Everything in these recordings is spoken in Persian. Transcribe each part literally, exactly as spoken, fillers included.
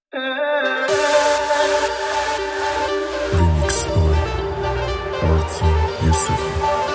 Remix by Artin Yusufi.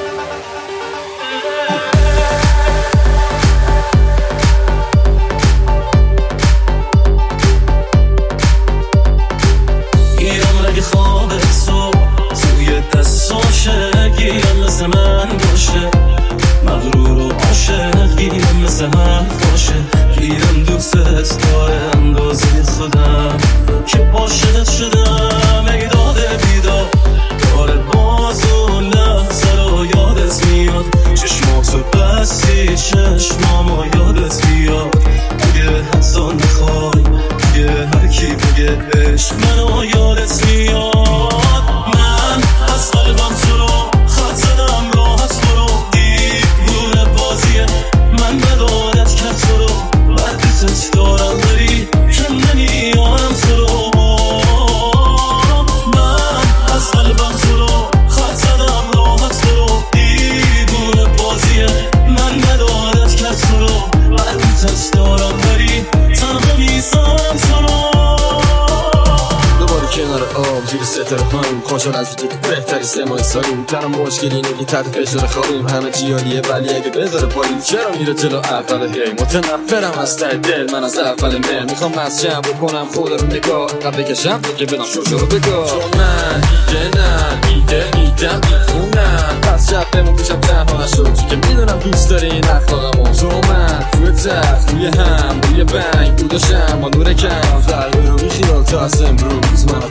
گیرم رگ خواب صبح توی دستاشه، گیرم مثل من باشه، مغرور و عاشق، گیرم مثل حرف باشه، گیرم دوست داره اندازه خودم که عاشقت شدم. ای داده بیدار داره باز و لحظه رو یادت میاد، چشماتو بستی چشمامو یادت بیاد، دیگه حتی نخوای دیگه هر کی بگه عشق منو یادت میاد. من از قلبم تو رو خط زدم راحت برو، دیوونه بازیه من بدارت کرد تو رو، بردیتت دارم داری که نمیارم تو رو. من از قلبم تو رو خط زدم راحت برو، دیوونه بازیه من بدارت کرد تو رو، بردیتت دارم داری تنها میذارم تو رو. کنار آب زیر ستاره هم خوشحال از وجود بهتری سه ماه سالیم، تنم مشکلی نگی تحت فشار خوابیم، همه جیالیه ولی اگه بذاره پایین چرا میره جلو اول هی. متنفرم از ته دل من از اول مهر، میخوام از جمع بکنم خود رو نگاه قبل بکشم دیگه بدم شوشو رو بگاه، چون من ایده نه ایده میدم میخونم، پس شب بمون پیشم تنها نشد که میدونم دوست داری این اخلاقمو. تو من توی تخت روی هم روی بنگ بوداشم با نور کم فرقی رو بیخیال تا از امروز من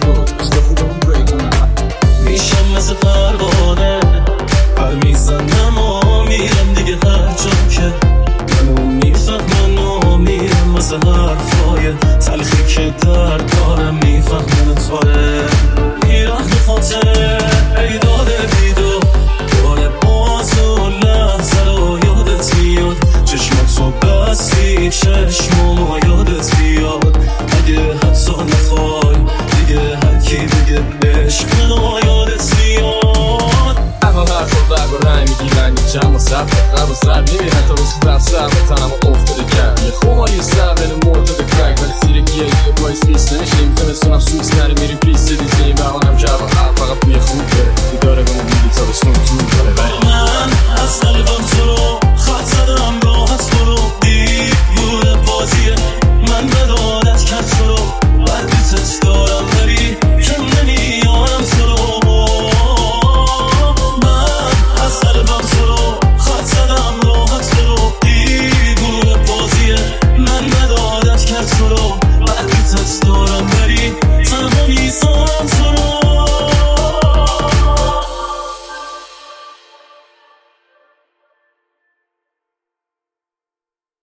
میشم مثل پروانه پر میزنم و میرم دیگه هر جا که منو میفهمن و میرم مثل حرفای تلخی که در دارم میفهمن توره.